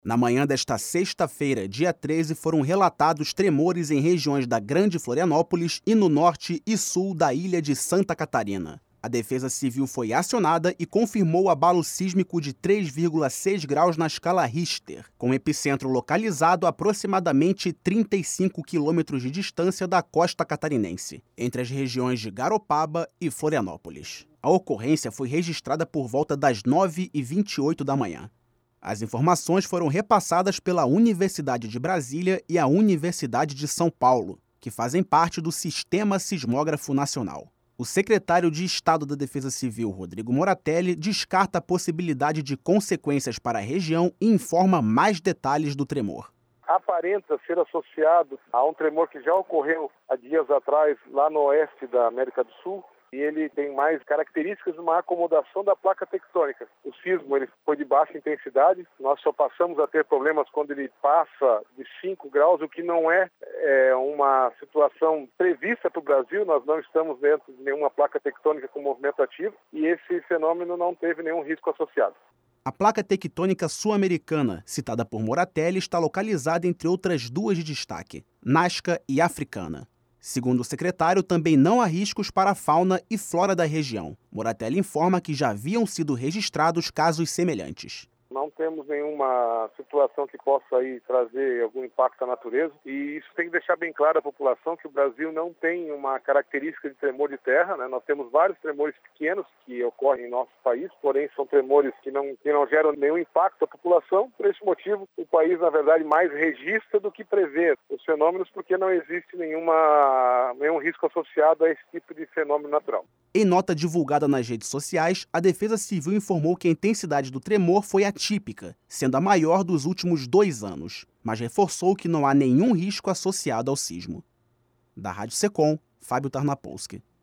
Na manhã desta sexta-feira, dia 13, foram relatados tremores em regiões da Grande Florianópolis e no norte e sul da ilha de Santa Catarina. A Defesa Civil foi acionada e confirmou abalo sísmico de 3,6 graus na escala Richter, com epicentro localizado a aproximadamente 35 quilômetros de distância da costa catarinense, entre as regiões de Garopaba e Florianópolis. A ocorrência foi registrada por volta das 9h28 da manhã. As informações foram repassadas pela Universidade de Brasília e a Universidade de São Paulo, que fazem parte do Sistema Sismógrafo Nacional. O secretário de Estado da Defesa Civil, Rodrigo Moratelli, descarta a possibilidade de consequências para a região e informa mais detalhes do tremor. Aparenta ser associado a um tremor que já ocorreu há dias atrás lá no oeste da América do Sul. E ele tem mais características de uma acomodação da placa tectônica. O sismo ele foi de baixa intensidade, nós só passamos a ter problemas quando ele passa de 5 graus, o que não é uma situação prevista para o Brasil, nós não estamos dentro de nenhuma placa tectônica com movimento ativo e esse fenômeno não teve nenhum risco associado. A placa tectônica sul-americana, citada por Moratelli, está localizada entre outras duas de destaque, Nazca e Africana. Segundo o secretário, também não há riscos para a fauna e flora da região. Moratelli informa que já haviam sido registrados casos semelhantes. Não temos nenhuma situação que possa aí trazer algum impacto à natureza e isso tem que deixar bem claro à população que o Brasil não tem uma característica de tremor de terra, né? Nós temos vários tremores pequenos que ocorrem em nosso país, porém são tremores que não geram nenhum impacto à população. Por esse motivo, o país, na verdade, mais registra do que prevê os fenômenos porque não existe nenhum risco associado a esse tipo de fenômeno natural. Em nota divulgada nas redes sociais, a Defesa Civil informou que a intensidade do tremor foi atípica, sendo a maior dos últimos 2 anos, mas reforçou que não há nenhum risco associado ao sismo. Da Rádio Secom, Fábio Tarnapolsky.